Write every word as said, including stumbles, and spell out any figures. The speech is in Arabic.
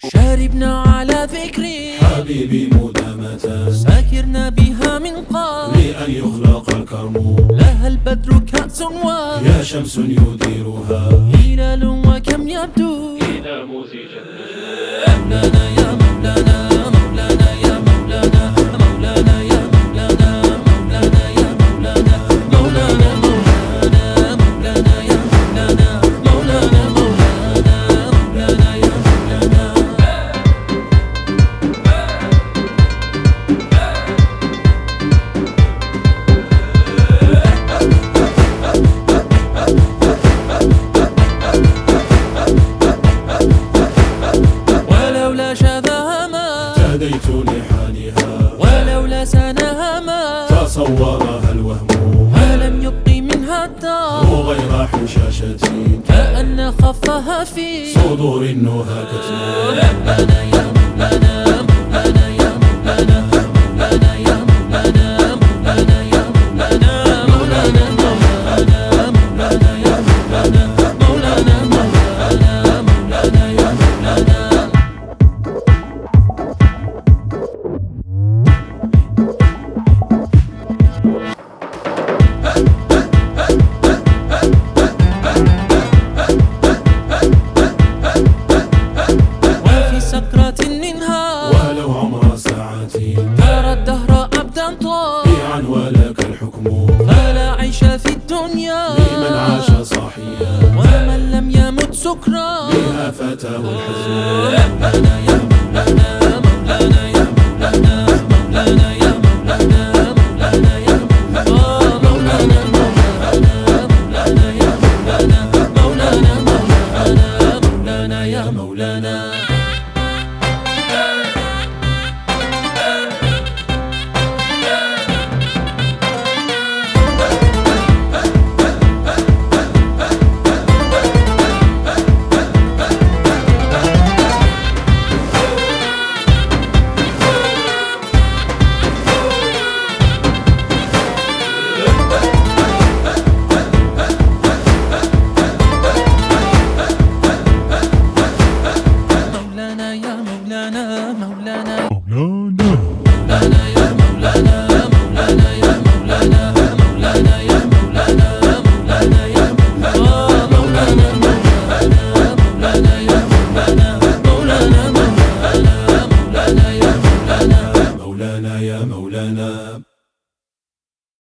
شاربنا على ذكري حبيبي مدامة، ساكرنا بها من قبل لأن يخلق الكرم. لها البدر كأس و يا شمس يديرها هلال وكم يبدو إذا مزجت. مولانا يا مولانا مولانا يا مولانا مولانا يا مولانا مولانا يا مولانا مولانا مولانا مولانا يا مولانا مولانا مولانا مولانا يا مولانا. ولولا شذاها ما اهتديت لحالها، ولولا سناها ما تصورها الوهم. ولم يبق منها الدار غير حشاشة كأن خفها في صدور النهى كتم. مولانا يا مولانا مولانا يا مولانا مولانا يا مولانا مولانا يا مولانا مولانا مولانا مولانا يا مولانا مولانا مولانا مولانا يا مولانا. وفي سكرة منها ولو عمر ساعتي ترى الدهر عبدا بيعا طال ولك الحكم. فلا عيش في الدنيا لمن عاش صاحيا ومن لم يمت سكرا بها فتاه الحزن. مولانا يا